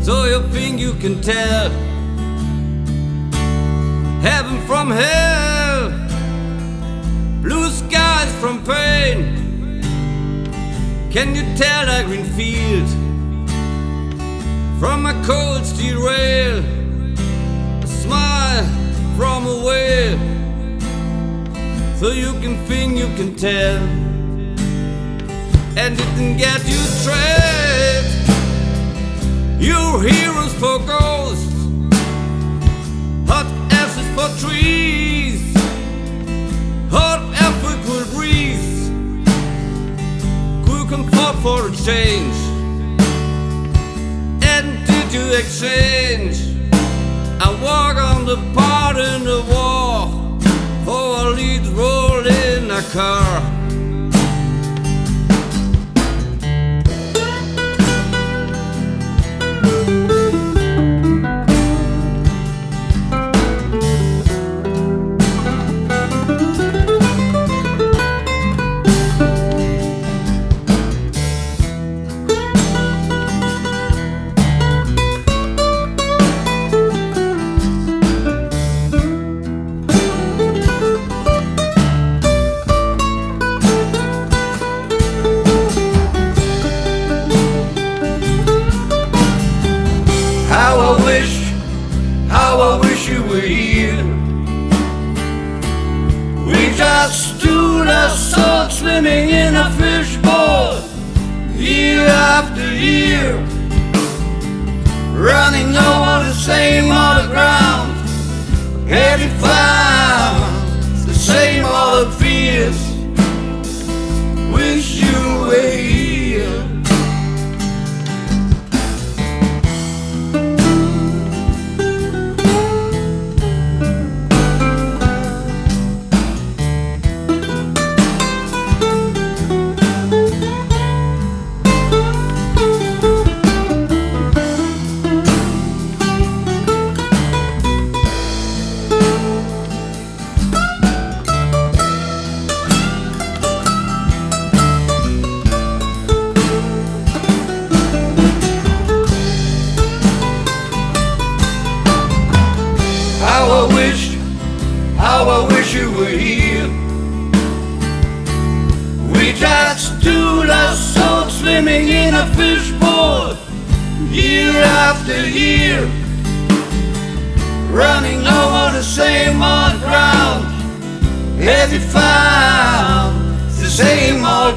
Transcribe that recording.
So you think you can tell heaven from hell, blue skies from pain? Can you tell a green field from a cold steel rail, a smile from a whale? So you can think you can tell, and it can get you trade your heroes for ghosts, hot ashes for trees, hot effort cool breeze, cool comfort for a change. And did you exchange a walk on the part in the war for a lead role in a car? How I wish you were here. We just stood our swords swimming in a fishbowl, year after year, running over the same old ground, heading found the same old fears. Wish you were here. How I wish you were here. We just stood our swords swimming in a fishbowl, year after year, running over the same old ground, heavy found the same old